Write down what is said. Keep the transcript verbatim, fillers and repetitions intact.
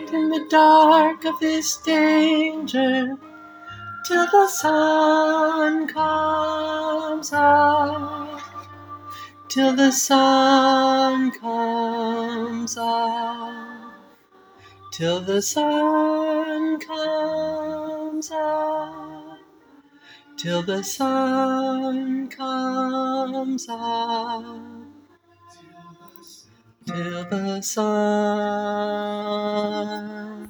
light in the dark of this danger, till the sun comes up, till the sun comes up, till the sun comes up, till the sun comes up, till the sun